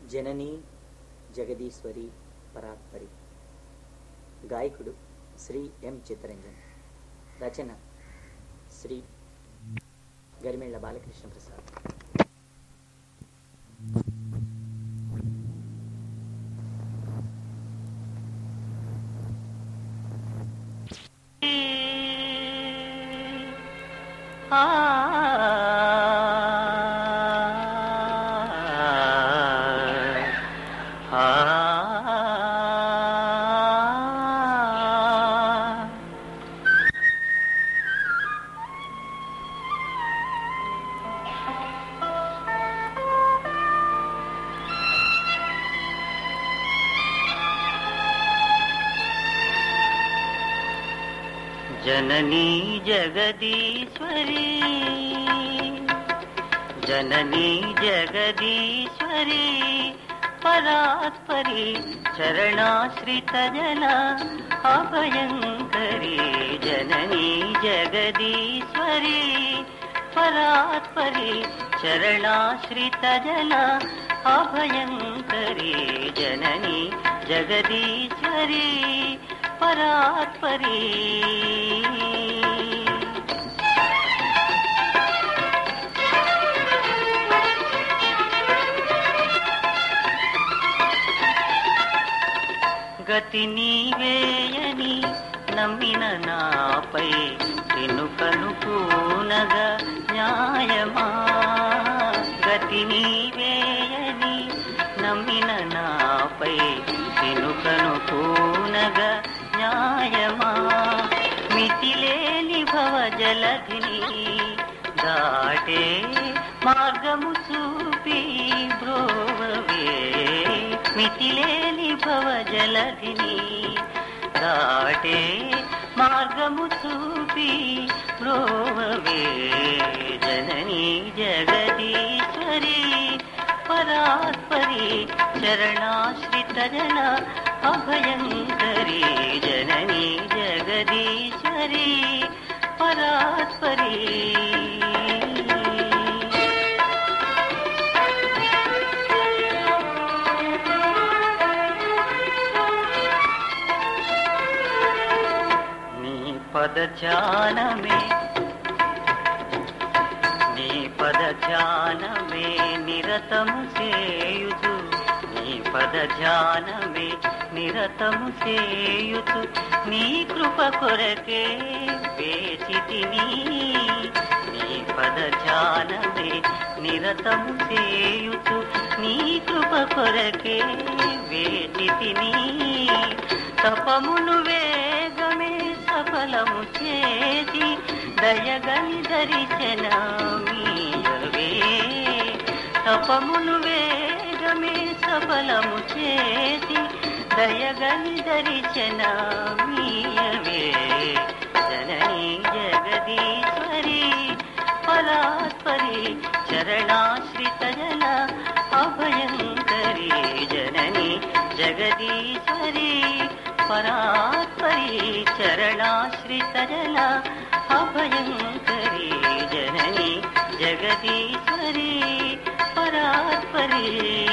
జననీ జగదీశ్వరి పరాత్పరి. గాయకుడు శ్రీ ఎం చిత్తరంజన్. రచన శ్రీ గరిమెళ్ల బాలకృష్ణ ప్రసాద్. जननी जगदीश्वरी, जननी जगदीश्वरी परात्परी चरणाश्रित जना अभयंकरी. जननी जगदीश्वरी परात्परी चरणाश्रित जना अभयंकरी. जननी जगदीश्वरी परात्परी. గతి నీవేయని నమ్మిన నాపై తినుకను పూనగా న్యాయమా. గతి నీవేయని నమ్మిన నాపై తినుకను పూనగా న్యాయమా. మితిలేని భవ జలధిని దాటే మార్గము చూపి బ్రోవవే. మితిలేని భవ జలధిని దాటే మార్గము చూపి బ్రోవవే. జననీ జగదీశ్వరి పరాత్పరి చరణాశ్రిత జన అభయంకరీ. జననీ జగదీశ్వరి పరాత్పరి. నీ పద ధ్యానమే నిరతము చేయుచు. నీ పద ధ్యానమే నిరతము చేయుచు. నీ కృప కొరకే వేచితిని. నీ పద ధ్యానమే నిరతము చేయుచు. నీ కృప కొరకే వేచితిని. తపమును వేగమే సఫలము చేసి దయగని దరిశనమీయవే. తపమును వేగమే సఫలము చేసి దయగని దరిశనమీయవే. జననీ జగదీశ్వరి పరాత్పరి చరణాశ్రిత జన అభయంకరీ. జననీ జగదీశ్వరి పరాత్పరి చరణాశ్రిత జన అభయంకరీ. జననీ జగదీశ్వరి పరాత్పరి.